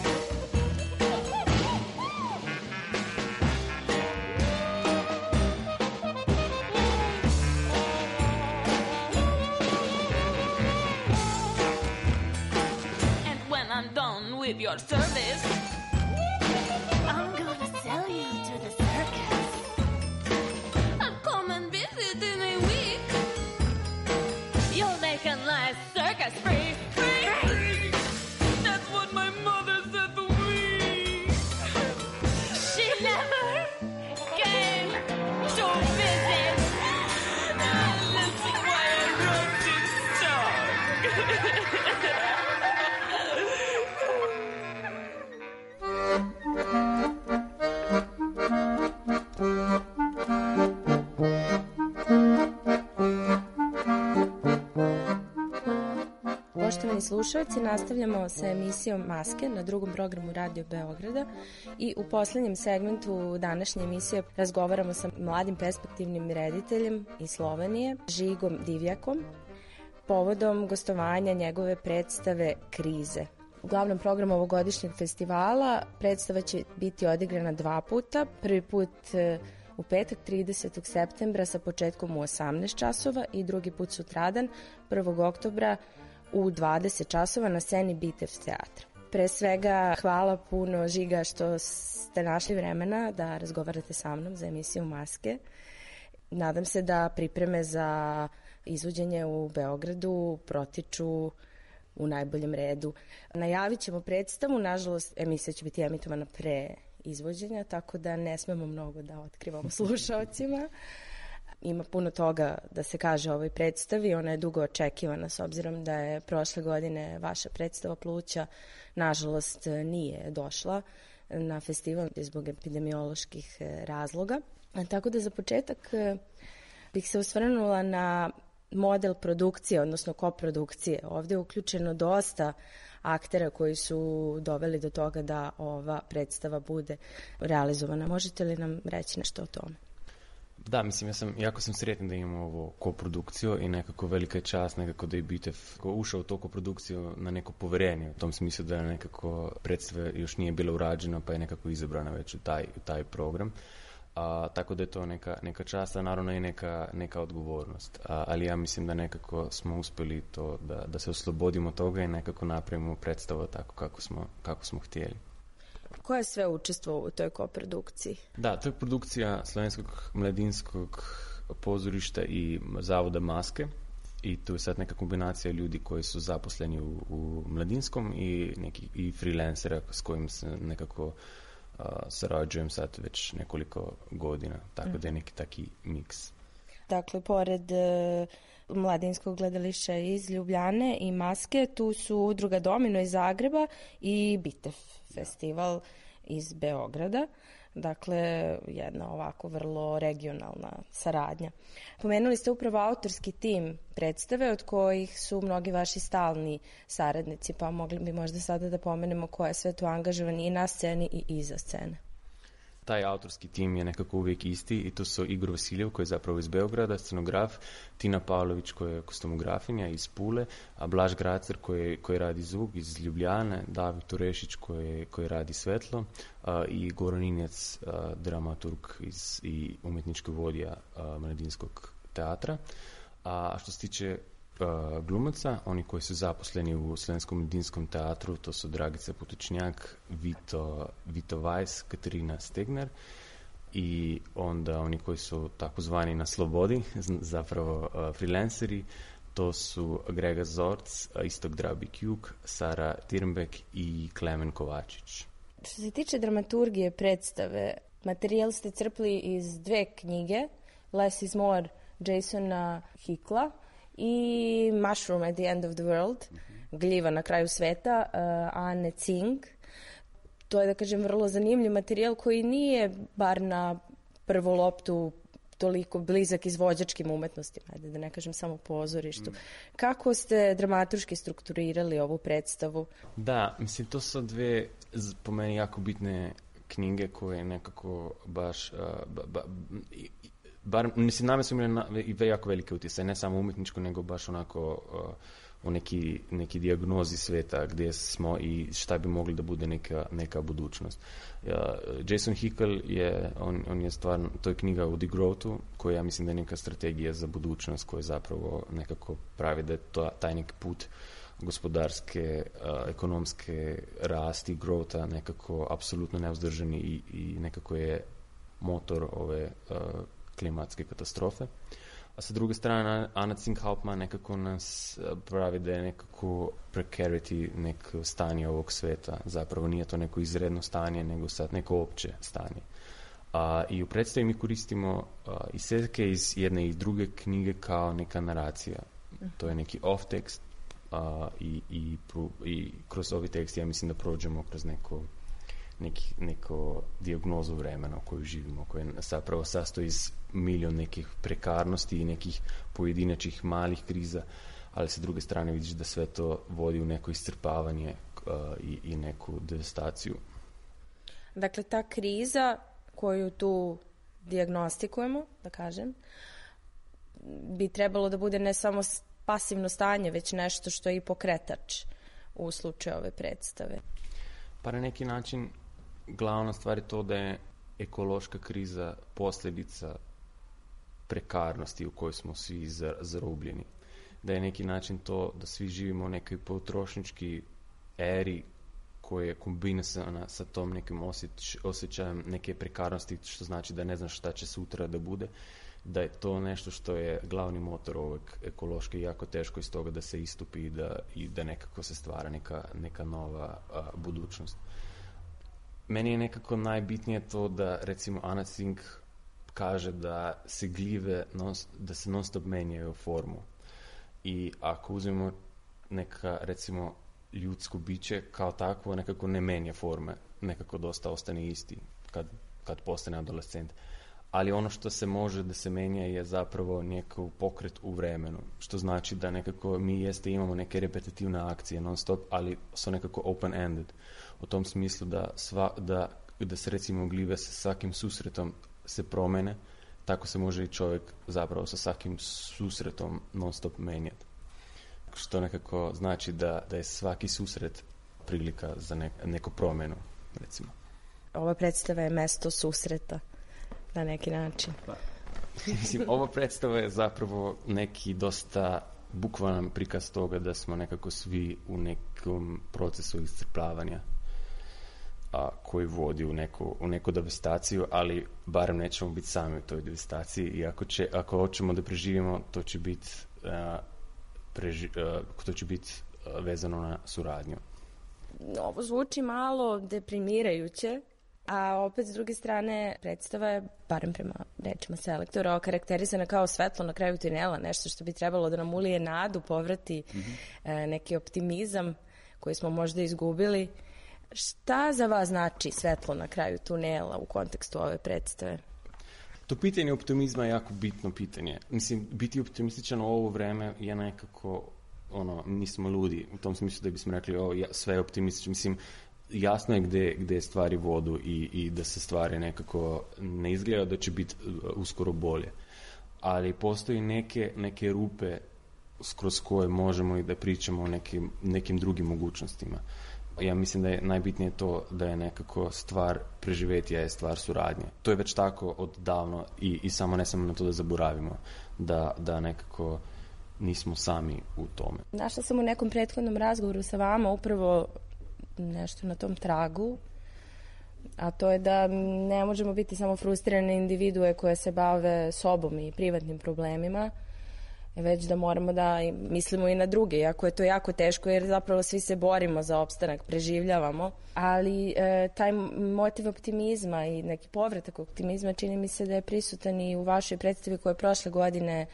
I'm done with your service. I'm gonna sell you to the circus. I'll come and visit in a week. You'll make a nice circus free. Free. That's what my mother said to me. She never came to visit. This is why I wrote this song. Poštovani slušalci, nastavljamo sa emisijom Maske na drugom programu Radio Beograda i u poslednjem segmentu današnje emisije razgovaramo sa mladim perspektivnim rediteljem iz Slovenije, Žigom Divjakom, povodom gostovanja njegove predstave Krize U glavnom programu ovogodišnjeg festivala predstava će biti odigrana 2 puta. Prvi put u petak 30. septembra sa početkom u 18 časova i drugi put sutradan 1. oktobra u 20 časova na sceni Bitev teatra. Pre svega hvala puno Žiga što ste našli vremena da razgovarate sa mnom za emisiju Maske. Nadam se da pripreme za izvođenje u Beogradu protiču u najboljem redu. Najavit ćemo predstavu, nažalost emisija će biti emitovana pre izvođenja, tako da ne smemo mnogo da otkrivamo slušaocima. Ima puno toga da se kaže o ovoj predstavi, ona je dugo očekivana s obzirom da je prošle godine vaša predstava Pluća nažalost nije došla na festival zbog epidemioloških razloga. Tako da za početak bih se osvrnula na model produkcije, odnosno koprodukcije. Ovdje je uključeno dosta aktera koji su doveli do toga da ova predstava bude realizovana. Možete li nam reći nešto o tome? Da, mislim, jako sam sretan da imamo ovo koprodukciju i nekako velika je čast nekako da je Bitev ušao u to koprodukciju na neko poverenje. U tom smislu da je nekako predstava još nije bila urađena pa je nekako izabrana već u taj program. Tako da je to neka čast, a naravno i neka odgovornost. Ali ja mislim da nekako smo uspjeli to da se oslobodimo toga i nekako napravimo predstavu tako kako smo htjeli. Ko je sve učestvovao u toj koprodukciji? Da, to je produkcija Slovenskog mladinskog pozorišta i Zavoda Maske. I tu je sad neka kombinacija ljudi koji su zaposleni u Mladinskom i freelancera s kojim se nekako sarađujem sad već nekoliko godina, tako da je neki taki miks. Dakle, pored Mladinskog gledališta iz Ljubljane i Maske, tu su Udruga Domino iz Zagreba i Bitev festival iz Beograda. Dakle, jedna ovako vrlo regionalna saradnja. Pomenuli ste upravo autorski tim predstave od kojih su mnogi vaši stalni saradnici, pa mogli bi možda sada da pomenemo ko je sve tu angažovan i na sceni i iza scene. Taj autorski tim je nekako uvijek isti i to su Igor Vasiljev koji je zapravo iz Beograda, scenograf, Tina Pavlović koja je kostumografinja iz Pule, a Blaž Gracer koji radi zvuk iz Ljubljane, David Turešić koji radi svetlo i Goran Injac, dramaturg i umjetnički vodija Mladinskog teatra. A što se tiče glumaca, oni koji su zaposleni u Slovenskom mladinskom teatru, to su Dragica Potočnjak, Vito Vajs, Katarina Stegner i onda oni koji su takozvani na slobodi, zapravo freelanceri, to su Grega Zorc, Istok Drabik-Juk, Sara Tirnbek i Klemen Kovačić. Što se tiče dramaturgije predstave, materijal ste crpli iz 2 knjige, Less is More, Jasona Hickla i Mushroom at the End of the World, Gljiva na kraju sveta, Anne Tsing. To je, da kažem, vrlo zanimljiv materijal koji nije bar na prvu loptu toliko blizak izvođačkim umetnostima, ajde da ne kažem samo pozorištu. Kako ste dramaturški strukturirali ovu predstavu? Da, mislim, to su 2 po meni jako bitne knjige koje nekako baš mislim, name su imali jako velike utjecaj, ne samo umjetničko, nego baš onako u neki dijagnozi sveta gdje smo i šta bi mogli da bude neka budućnost. Jason Hickel on je stvarno, to je knjiga o degrowthu, koja ja mislim da je neka strategija za budućnost koja zapravo nekako pravi da je taj neki put gospodarske, ekonomske rasti, growtha nekako apsolutno neuzdržani i nekako je motor ove klimatske katastrofe. A sa druge strane, Anna Tsing-Hauptmann nekako nas pravi da je nekako precarity, neko stanje ovog sveta. Zapravo nije to neko izredno stanje, nego sad neko opće stanje. I u predstavi mi koristimo izsetke iz jedne i druge knjige kao neka naracija. To je neki off-tekst i kroz ovaj tekst ja mislim da prođemo kroz neko dijagnozu vremena u koju živimo, koja zapravo sastoji iz milion nekih prekarnosti i nekih pojedinačnih malih kriza, ali sa druge strane vidiš da sve to vodi u neko iscrpavanje i neku devastaciju. Dakle, ta kriza koju tu dijagnostikujemo, da kažem, bi trebalo da bude ne samo pasivno stanje, već nešto što je i pokretač u slučaju ove predstave? Pa na neki način glavna stvar je to da je ekološka kriza posljedica prekarnosti u kojoj smo svi zarobljeni. Da je neki način to da svi živimo u nekoj potrošnički eri koja je kombinisana sa tom nekim osjećajem neke prekarnosti, što znači da ne znaš šta će sutra da bude, da je to nešto što je glavni motor ovog ekološke i jako teško iz toga da se istupi i da nekako se stvara neka nova budućnost. Meni je nekako najbitnije to da recimo Anna Tsing kaže da se gljive da se non stop menjaju formu. I ako uzmemo neka recimo ljudsko biće kao takvo nekako ne menja forme, nekako dosta ostane isti kad postane adolescent. Ali ono što se može da se menja je zapravo nekako pokret u vremenu, što znači da nekako mi imamo neke repetitivne akcije non stop, ali su nekako open-ended. U tom smislu da se recimo gljive sa svakim susretom se promene, tako se može i čovjek zapravo sa svakim susretom non stop menjati. Što nekako znači da je svaki susret prilika za neku promjenu, recimo. Ova predstava je mesto susreta, na neki način. Mislim, ova predstava je zapravo neki dosta bukvalan prikaz toga da smo nekako svi u nekom procesu iscrpljavanja koji vodi u neku devastaciju, ali barem nećemo biti sami u toj devastaciji i ako hoćemo da preživimo, to će biti vezano na suradnju. Ovo zvuči malo deprimirajuće, a opet s druge strane predstava je, barem prema rečima selektora, okarakterisana kao svetlo na kraju tunela, nešto što bi trebalo da nam ulije nadu, povrati neki optimizam koji smo možda izgubili. Šta za vas znači svetlo na kraju tunela u kontekstu ove predstave? To pitanje optimizma je jako bitno pitanje. Mislim, biti optimističan u ovo vreme je nekako, nismo ludi, u tom smislu da bismo rekli, sve je optimistično. Mislim, jasno je gde stvari vodu i da se stvari nekako ne izgleda da će biti uskoro bolje. Ali postoji neke rupe kroz koje možemo i da pričamo o nekim drugim mogućnostima. Ja mislim da je najbitnije to da je nekako stvar preživetija je stvar suradnje. To je već tako od davno i samo ne samo na to da zaboravimo, da nekako nismo sami u tome. Našla sam u nekom prethodnom razgovoru sa vama upravo nešto na tom tragu, a to je da ne možemo biti samo frustrirane individue koje se bave sobom i privatnim problemima, već da moramo da mislimo i na druge, iako je to jako teško jer zapravo svi se borimo za opstanak, preživljavamo, ali taj motiv optimizma i neki povratak optimizma čini mi se da je prisutan i u vašoj predstavi koja je prošle godine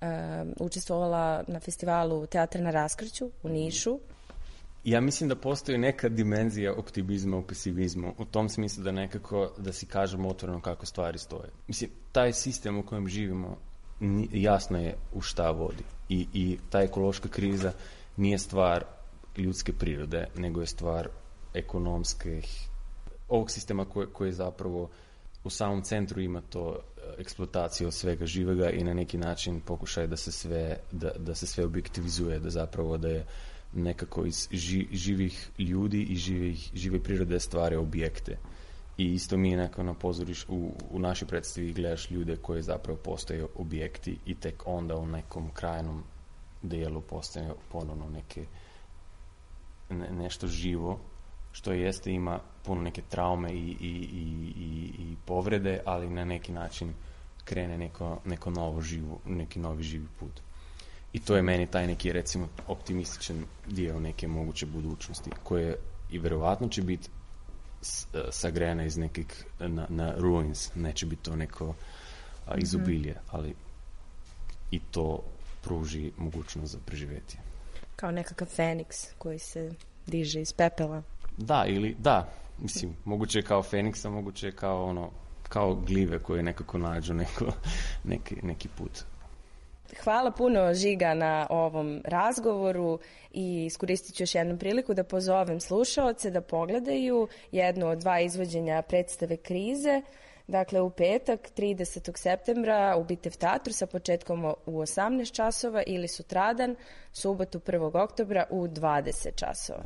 učestvovala na festivalu Teatra na raskršću u Nišu. Ja mislim da postoji neka dimenzija optimizma u pesimizmu, u tom smislu da nekako da si kažemo otvoreno kako stvari stoje. Mislim, taj sistem u kojem živimo jasno je u šta vodi i ta ekološka kriza nije stvar ljudske prirode, nego je stvar ekonomskih ovog sistema koji zapravo u samom centru ima to eksploataciju svega živoga i na neki način pokušaj da se sve objektivizuje, da zapravo da je nekako iz živih ljudi i žive prirode stvare objekte. I isto mi nekako na pozorištu u našoj predstavi gledaš ljude koji zapravo postaju objekti i tek onda u nekom krajnom dijelu postaje ponovno nešto živo, što jeste ima puno neke traume i povrede, ali na neki način krene neki novi živi put. I to je meni taj neki recimo optimističan dio neke moguće budućnosti koje i verovatno će biti sagrena iz nekih na ruins, neće biti to neko izobilje, ali i to pruži mogućnost za preživetje. Kao nekakav Feniks koji se diže iz pepela. Mislim, moguće je kao Feniksa, moguće je kao gljive koje nekako nađu neki put. Hvala puno, Žiga, na ovom razgovoru i iskoristit ću još jednu priliku da pozovem slušaoce da pogledaju jednu od 2 izvođenja predstave Krize. Dakle, u petak, 30. septembra u Bitev teatru sa početkom u 18 časova ili sutradan, subotu 1. oktobra u 20 časova.